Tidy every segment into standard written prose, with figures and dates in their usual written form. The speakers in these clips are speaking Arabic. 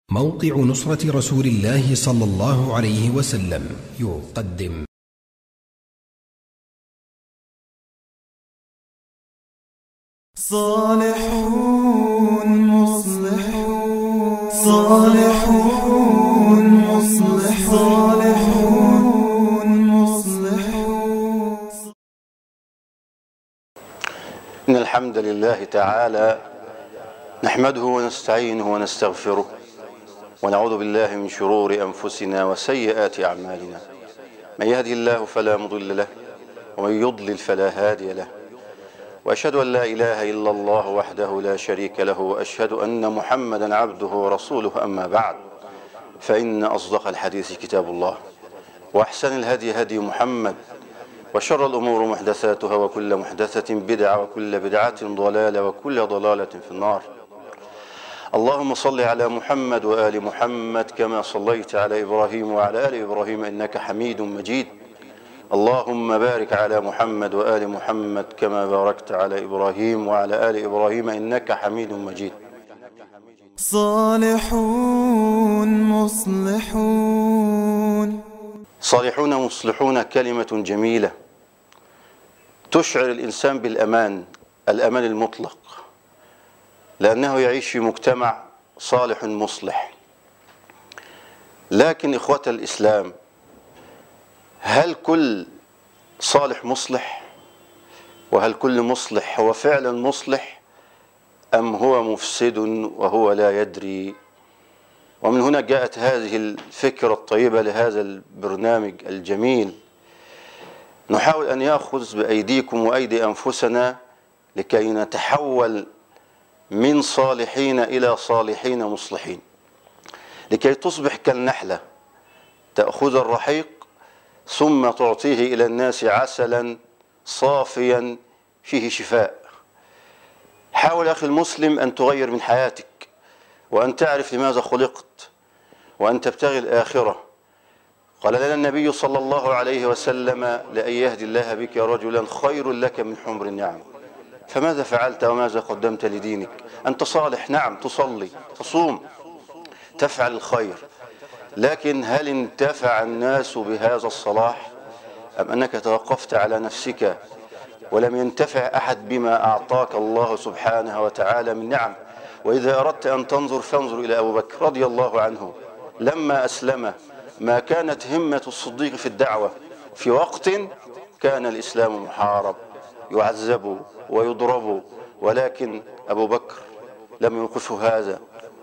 موقع نصرة رسول الله صلى الله عليه وسلم يقدم صالحون مصلحون صالحون مصلحون صالحون مصلحون. إن الحمد لله تعالى نحمده ونستعينه ونستغفره ونعوذ بالله من شرور أنفسنا وسيئات أعمالنا. من يهدي الله فلا مضل له ومن يضلل فلا هادي له، وأشهد أن لا إله إلا الله وحده لا شريك له، وأشهد أن محمدا عبده ورسوله. أما بعد، فإن أصدق الحديث كتاب الله، وأحسن الهدي هدي محمد، وشر الأمور محدثاتها، وكل محدثة بدعة، وكل بدعة ضلالة، وكل ضلالة في النار. اللهم صل على محمد وآل محمد كما صليت على إبراهيم وعلى آل إبراهيم إنك حميد مجيد. اللهم بارك على محمد وآل محمد كما باركت على إبراهيم وعلى آل إبراهيم إنك حميد مجيد. صالحون مصلحون. صالحون مصلحون كلمة جميلة تشعر الإنسان بالأمان، الأمان المطلق، لأنه يعيش في مجتمع صالح مصلح. لكن إخوة الإسلام، هل كل صالح مصلح؟ وهل كل مصلح هو فعلا مصلح، أم هو مفسد وهو لا يدري؟ ومن هنا جاءت هذه الفكرة الطيبة لهذا البرنامج الجميل، نحاول أن يأخذ بأيديكم وأيدي أنفسنا لكي نتحول من صالحين إلى صالحين مصلحين، لكي تصبح كالنحلة تأخذ الرحيق ثم تعطيه إلى الناس عسلا صافيا فيه شفاء. حاول أخي المسلم أن تغير من حياتك، وأن تعرف لماذا خلقت، وأن تبتغي الآخرة. قال لنا النبي صلى الله عليه وسلم: لأن يهدي الله بك رجلا خير لك من حمر النعم. فماذا فعلت وماذا قدمت لدينك؟ أنت صالح، نعم، تصلي، تصوم، تفعل الخير، لكن هل انتفع الناس بهذا الصلاح، أم أنك توقفت على نفسك ولم ينتفع أحد بما أعطاك الله سبحانه وتعالى من نعم؟ وإذا أردت أن تنظر فانظر إلى أبو بكر رضي الله عنه، لما أسلم ما كانت همة الصديق في الدعوة، في وقت كان الإسلام محارب، يعذب ويضرب، ولكن أبو بكر لم يوقفه هذا،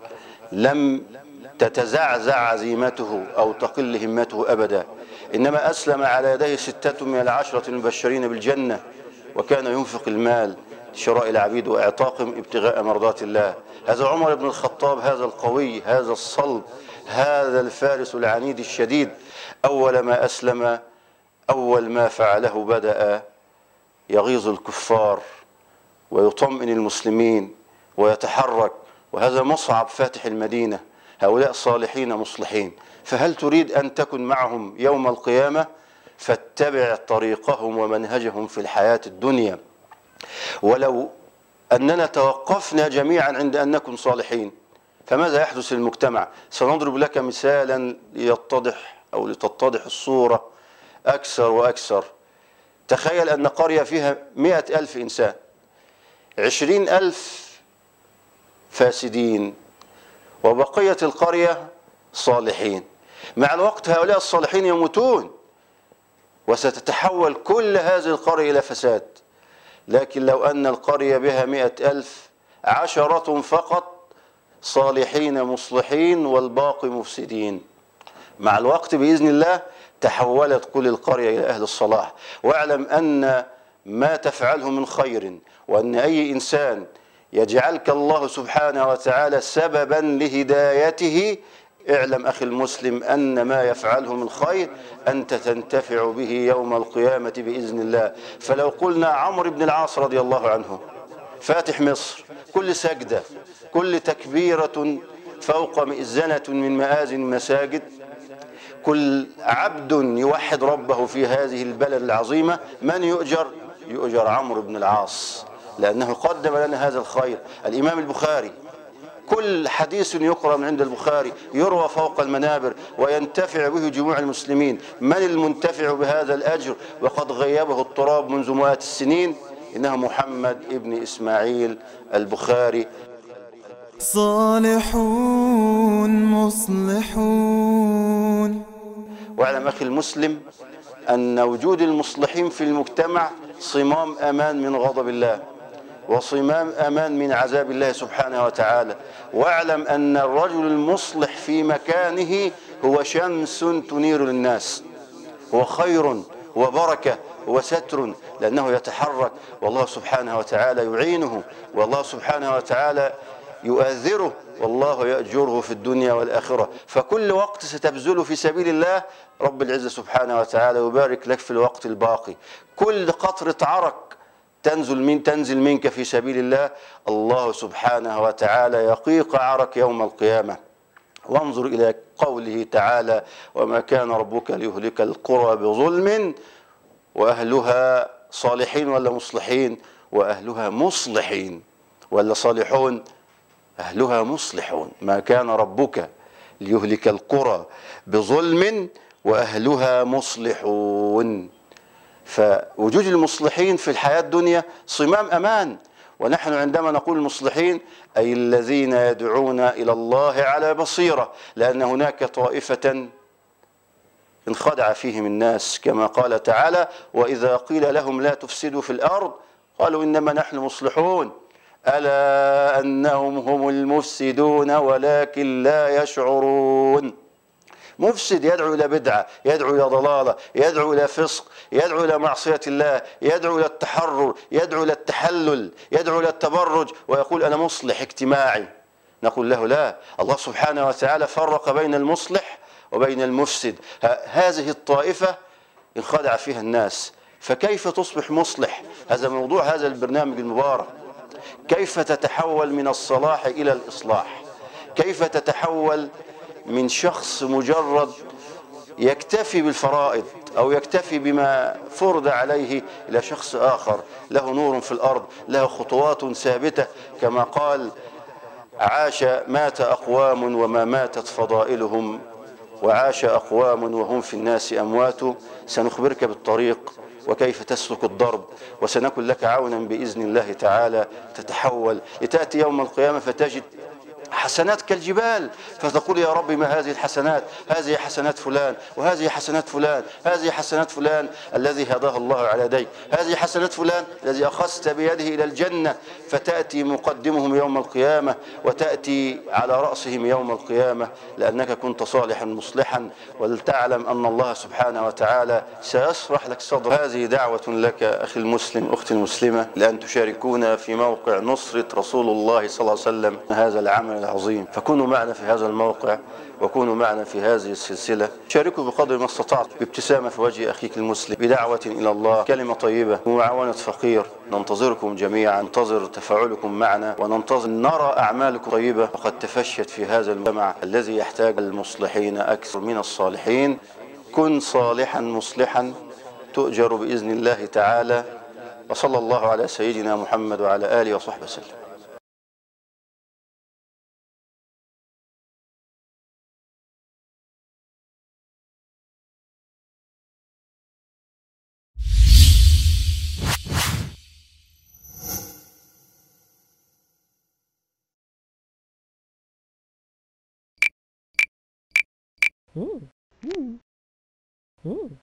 لم تتزعزع عزيمته أو تقل همته أبدا، إنما أسلم على يديه 6 من العشرة المبشرين بالجنة، وكان ينفق المال لشراء العبيد وإعتاقهم ابتغاء مرضات الله. هذا عمر بن الخطاب، هذا القوي، هذا الصلب، هذا الفارس العنيد الشديد، أول ما أسلم، أول ما فعله بدأ يغيظ الكفار ويطمئن المسلمين ويتحرك. وهذا مصعب فاتح المدينة، هؤلاء صالحين مصلحين، فهل تريد أن تكن معهم يوم القيامة؟ فاتبع طريقهم ومنهجهم في الحياة الدنيا. ولو أننا توقفنا جميعا عند أن نكن صالحين، فماذا يحدث للمجتمع؟ سنضرب لك مثالا ليتضح أو لتتضح الصورة أكثر وأكثر. تخيل أن قرية فيها 100,000 إنسان، 20,000 فاسدين، وبقية القرية صالحين. مع الوقت هؤلاء الصالحين يموتون، وستتحول كل هذه القرية إلى فساد. لكن لو أن القرية بها 100,000، 10 فقط صالحين مصلحين والباقي مفسدين، مع الوقت بإذن الله تحولت كل القرية إلى أهل الصلاح. واعلم أن ما تفعله من خير، وأن أي إنسان يجعلك الله سبحانه وتعالى سببا لهدايته، اعلم أخي المسلم أن ما يفعله من خير أنت تنتفع به يوم القيامة بإذن الله. فلو قلنا عمرو بن العاص رضي الله عنه فاتح مصر، كل سجدة، كل تكبيرة فوق مئذنة من مآذن المساجد، كل عبد يوحد ربه في هذه البلد العظيمة، من يؤجر؟ يؤجر عمرو بن العاص، لأنه قدم لنا هذا الخير. الإمام البخاري كل حديث يقرأ من عند البخاري يروى فوق المنابر وينتفع به جموع المسلمين. من المنتفع بهذا الأجر وقد غيبه التراب منذ مئات السنين؟ إنه محمد ابن إسماعيل البخاري. صالحون مصلحون. واعلم أخي المسلم أن وجود المصلحين في المجتمع صمام أمان من غضب الله، وصمام أمان من عذاب الله سبحانه وتعالى. واعلم أن الرجل المصلح في مكانه هو شمس تنير للناس، هو خير وبركة وستر، لأنه يتحرك والله سبحانه وتعالى يعينه، والله سبحانه وتعالى يؤثره، والله يأجره في الدنيا والآخرة. فكل وقت ستبذله في سبيل الله رب العزة سبحانه وتعالى يبارك لك في الوقت الباقي. كل قطرة عرق تنزل منك في سبيل الله، الله سبحانه وتعالى يقيق عرق يوم القيامة. وانظر إلى قوله تعالى: وما كان ربك ليهلك القرى بظلم وأهلها صالحين ولا مصلحين؟ وأهلها مصلحين ولا صالحون؟ أهلها مصلحون. ما كان ربك ليهلك القرى بظلم وأهلها مصلحون. فوجود المصلحين في الحياة الدنيا صمام أمان. ونحن عندما نقول المصلحين أي الذين يدعون إلى الله على بصيرة، لأن هناك طائفة انخدع فيهم الناس، كما قال تعالى: وإذا قيل لهم لا تفسدوا في الأرض قالوا إنما نحن مصلحون ألا أنهم هم المفسدون ولكن لا يشعرون. مفسد يدعو إلى بدعة، يدعو إلى ضلالة، يدعو إلى فسق، يدعو إلى معصية الله، يدعو إلى التحرر، يدعو إلى التحلل، يدعو إلى التبرج، ويقول أنا مصلح اجتماعي. نقول له لا، الله سبحانه وتعالى فرق بين المصلح وبين المفسد. هذه الطائفة انخدع فيها الناس، فكيف تصبح مصلح؟ هذا موضوع هذا البرنامج المبارك. كيف تتحول من الصلاح إلى الإصلاح؟ كيف تتحول من شخص مجرد يكتفي بالفرائض أو يكتفي بما فرض عليه إلى شخص آخر له نور في الأرض، له خطوات ثابتة، كما قال: مات أقوام وما ماتت فضائلهم، وعاش أقوام وهم في الناس أموات. سنخبرك بالطريق وكيف تسلك الضرب، وسنكن لك عونا بإذن الله تعالى. تتحول لتأتي يوم القيامة فتجد حسنات كالجبال، فتقول: يا رب ما هذه الحسنات؟ هذه حسنات فلان، وهذه حسنات فلان، هذه حسنات فلان الذي هداه الله على يديك، هذه حسنات فلان الذي أخذت بيده إلى الجنة. فتأتي مقدمهم يوم القيامة وتأتي على رأسهم يوم القيامة، لأنك كنت صالحا مصلحا. ولتعلم أن الله سبحانه وتعالى سيشرح لك صدر. هذه دعوة لك أخي المسلم، أختي المسلمة، لأن تشاركونا في موقع نصرة رسول الله صلى الله عليه وسلم هذا العمل العظيم. فكونوا معنا في هذا الموقع وكونوا معنا في هذه السلسلة. شاركوا بقدر ما استطعت، بابتسامة في وجه أخيك المسلم، بدعوة إلى الله، كلمة طيبة، ومعاونة فقير. ننتظركم جميعا، ننتظر تفاعلكم معنا، وننتظر نرى أعمالكم طيبة وقد تفشت في هذا المجتمع الذي يحتاج المصلحين أكثر من الصالحين. كن صالحا مصلحا تؤجر بإذن الله تعالى. وصلى الله على سيدنا محمد وعلى آله وصحبه وسلم. Mm. Mm. Mm.